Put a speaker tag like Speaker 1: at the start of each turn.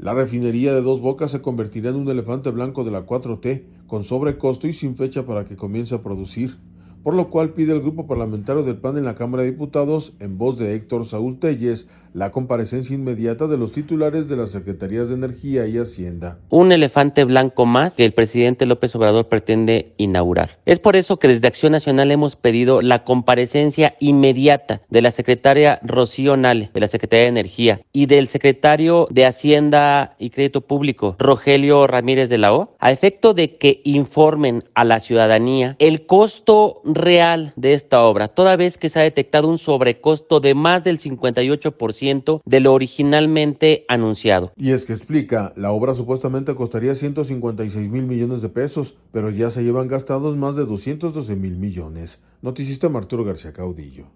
Speaker 1: La refinería de Dos Bocas se convertirá en un elefante blanco de la 4T, con sobrecosto y sin fecha para que comience a producir, por lo cual pide el grupo parlamentario del PAN en la Cámara de Diputados, en voz de Héctor Saúl Telles, la comparecencia inmediata de los titulares de las Secretarías de Energía y Hacienda.
Speaker 2: Un elefante blanco más que el presidente López Obrador pretende inaugurar. Es por eso que desde Acción Nacional hemos pedido la comparecencia inmediata de la secretaria Rocío Nale, de la Secretaría de Energía, y del secretario de Hacienda y Crédito Público, Rogelio Ramírez de la O, a efecto de que informen a la ciudadanía el costo real de esta obra, toda vez que se ha detectado un sobrecosto de más del 58% de lo originalmente anunciado.
Speaker 1: Y es que explica, la obra supuestamente costaría 156 mil millones de pesos, pero ya se llevan gastados más de 212 mil millones. Noticista Arturo García Caudillo.